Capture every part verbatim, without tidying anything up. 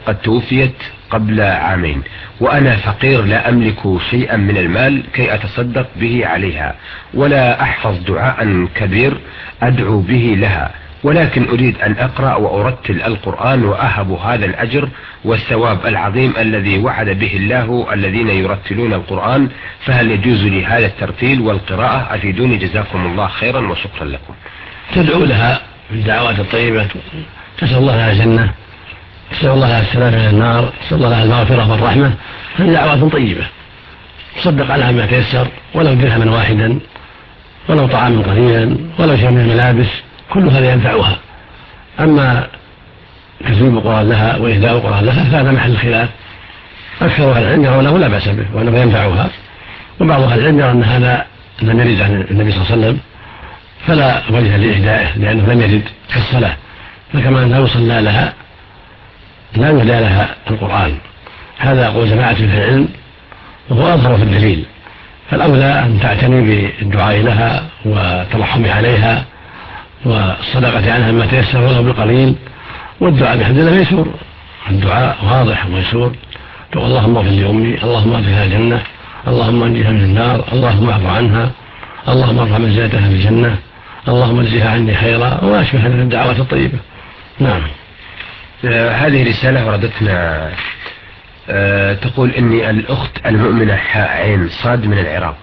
قد توفيت قبل عامين، وأنا فقير لا أملك شيئا من المال كي أتصدق به عليها، ولا أحفظ دعاء كبير أدعو به لها، ولكن أريد أن أقرأ وأرتل القرآن وأهب هذا الأجر والثواب العظيم الذي وعد به الله الذين يرتلون القرآن، فهل يجوز لي هذا الترتيل والقراءة؟ أفيدوني جزاكم الله خيرا وشكرا لكم. تدعو لها بالدعوات الطيبة، تسأل الله لها الجنة، تسأل الله لها السلامة من النار، تسأل الله لها المغفرة والرحمة، هذه دعوات طيبة. تصدق عنها ما تيسر، ولو درهما واحدا، ولو طعاما قليلا، ولو شيء من الملابس، كل هذا ينفعها. أما تسليم القرآن لها وإهداء القرآن لها فهذا محل خلاف. أكثر أهل العلم يرون أنه لا بأس به وأنه ينفعها، وبعض أهل العلم يرى أن هذا لم يرد عن النبي صلى الله عليه وسلم فلا وجه لإهدائه لأنه لم يرد كالصلاة، فكما أنه يصلى لها لا يهدى لها القرآن. هذا قول جماعة من العلم وهو أظهر في الدليل، فالأولى أن تعتني بالدعاء لها والترحم عليها والصدقة عنها ما تيسر ولو بالقليل، والدعاء بحمد الله ميسور، الدعاء واضح وميسور، تقول اللهم اغفر لأمي، اللهم ادخلها الجنة، اللهم انجها من النار، اللهم اعف عنها، اللهم ارفع منزلتها في الجنة، اللهم اجزها عني خيرا، وما أشبه هذه الدعوات الطيبة. نعم. آه هذه رسالة وردتنا، آه تقول إني الأخت المؤمنة حاء عين صاد من العراق،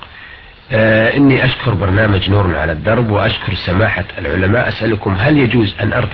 آه إني أشكر برنامج نور على الدرب وأشكر سماحة العلماء، أسألكم هل يجوز أن أرفع